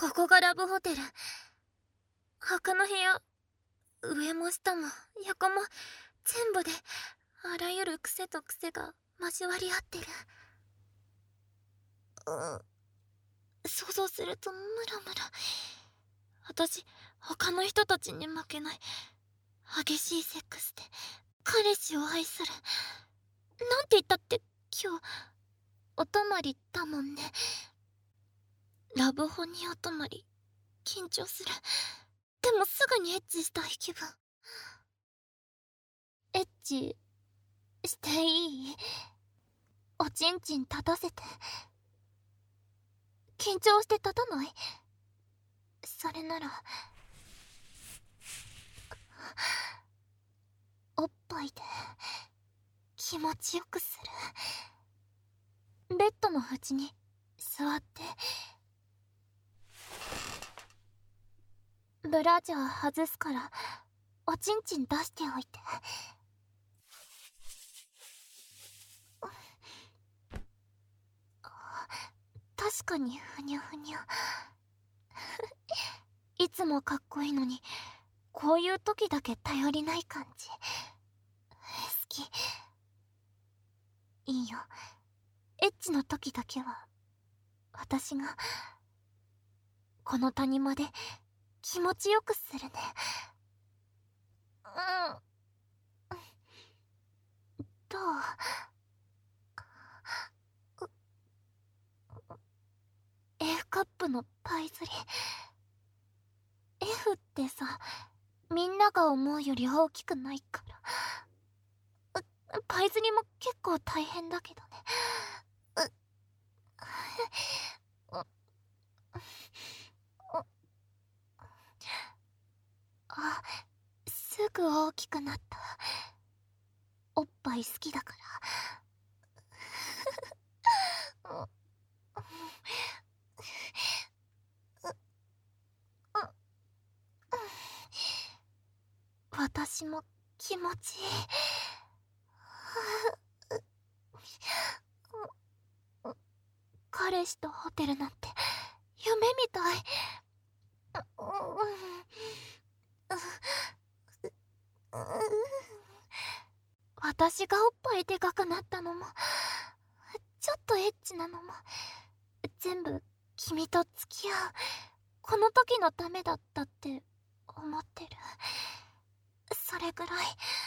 ここがラブホテル。他の部屋、上も下も横も全部であらゆる癖と癖が交わり合ってる。想像するとムラムラ。私、他の人たちに負けない。激しいセックスで彼氏を愛する。なんて言ったって今日、お泊まりだもんね。ラブホにお泊まり、緊張する。でもすぐにエッチしたい気分。エッチしていい？おちんちん立たせて。緊張して立たない？それならおっぱいで気持ちよくする。ベッドの縁に座ってブラジャー外すからおちんちん出しておいて。確かにふにゃふにゃ。いつもかっこいいのにこういう時だけ頼りない感じ好き。いいよ、エッチの時だけは私がこの谷間で気持ちよくするね。どう？F カップのパイ釣り。F ってさ、みんなが思うより大きくないから。パイ釣りも結構大変だけどね。あ、すぐ大きくなった。おっぱい好きだから。私も気持ちいい。彼氏とホテルなんて夢みたい。私がおっぱいでかくなったのもちょっとエッチなのも全部君と付き合うこの時のためだったって思ってる。それぐらい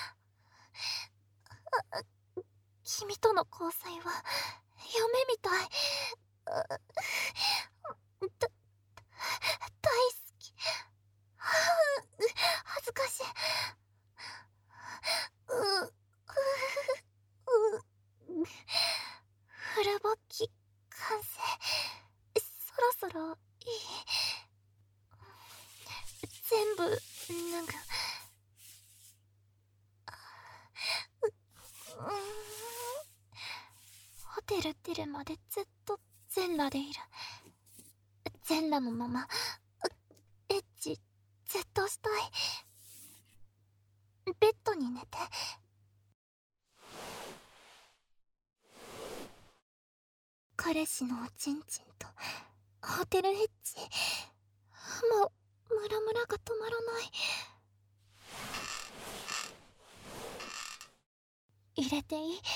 君との交際は夢みたい。大好き。恥ずかしい。フルボッキ完成。そろそろいい？全部脱ぐ。ホテル出るまでずっと全裸でいる。全裸のままエッチずっとしたい。ベッドに寝て。彼氏のおちんちんとホテルエッチ。もうムラムラが止まらない。入れていい？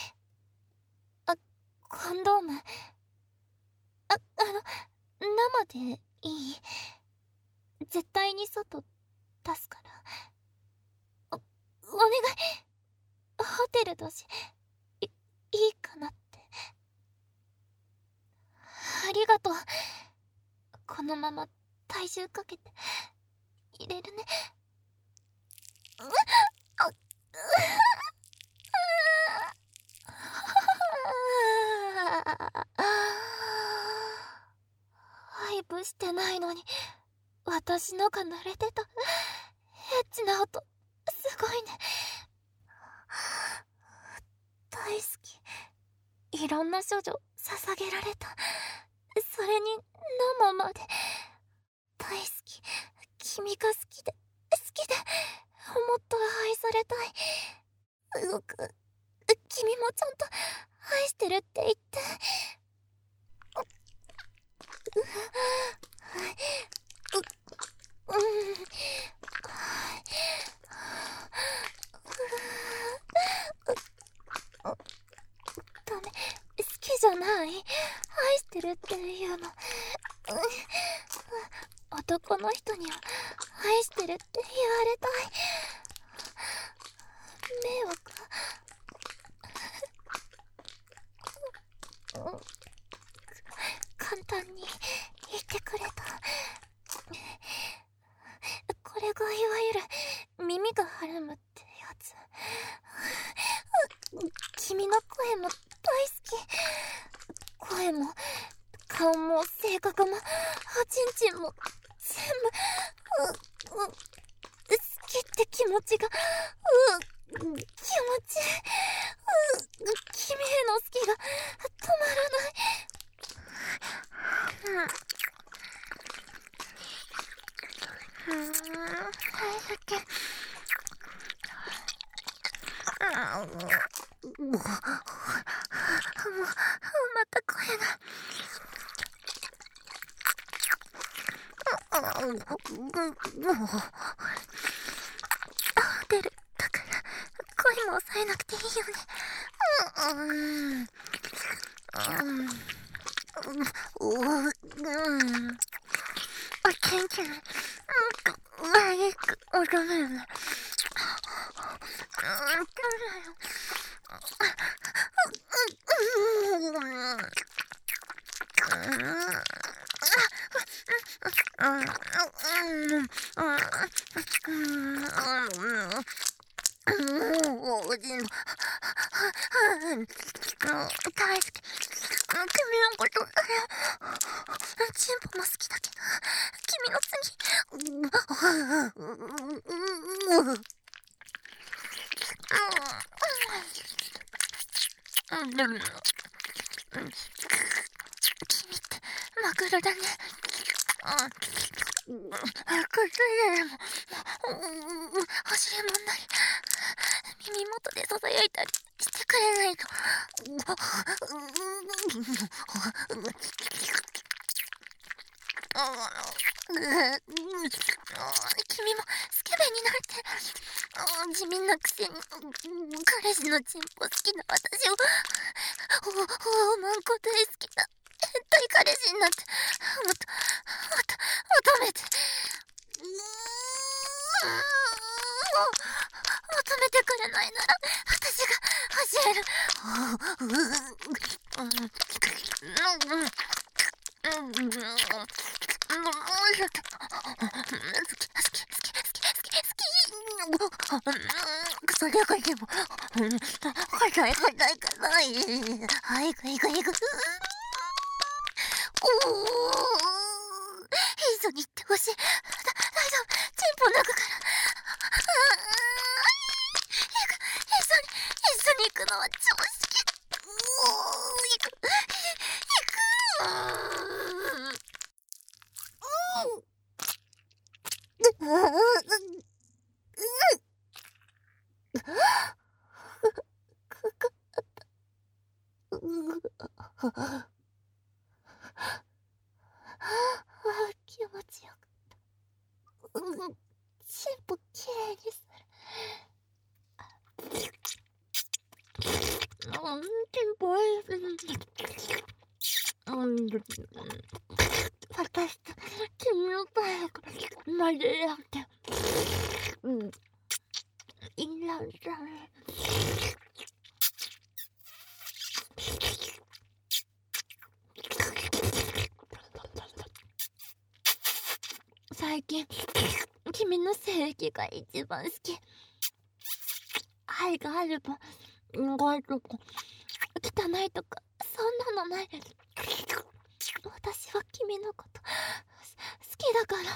コンドーム。生でいい？絶対に外出すから。お願い。ホテルだし、いいかなって。ありがとう。このまま体重かけて入れるね。配布してないのに私のが慣れてた。エッチな音すごいね。大好き。いろんな処女捧げられた。それに生まで大好き。君が好きで好きでもっと愛されたい。君もちゃんと愛してるって言って。 愛してるっていうの。男の人には愛してるって言われたい。迷惑。簡単に言ってくれた。これがいわゆる耳がはるむってやつ。君の声も大好き。声も顔も性格もおちんちんも全部好きって気持ちが気持ちいい。君への好きが止まらない。大好き。また声が。出る。だから声も抑えなくていいよね。元気に早く踊れるね。大好き。君のことだよ。チンポも好きだけど、君の次。君ってマグロだね。崩れでも欲しいもんなり耳元でささやいたりしてくれないと。君もスケベになって地味なくせに彼氏のチンポ好きな私をマンコ大好きな変態彼氏になって求めて求めてくれないなら私が教える。それがでも硬いはい、一緒に行ってほしい。大丈夫、チンポ脱ぐから。一緒に行くのは超好き。気持ちよくチンポきれいにする。チンポおいしい。私と君の体が混ぜ合っていいなだね。最近君の性域が一番好き。愛があれば怖いとか汚いとかそんなのない。私は君のこと好きだから。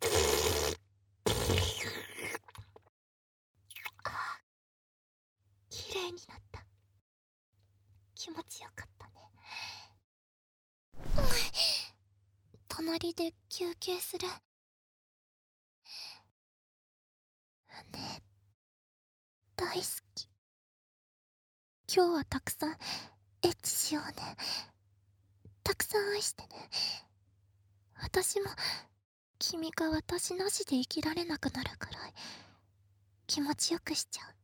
綺麗になった。気持ちよかったね。隣で休憩するね。大好き。今日はたくさんエッチしようね。たくさん愛してね。私も君が私なしで生きられなくなるくらい気持ちよくしちゃう。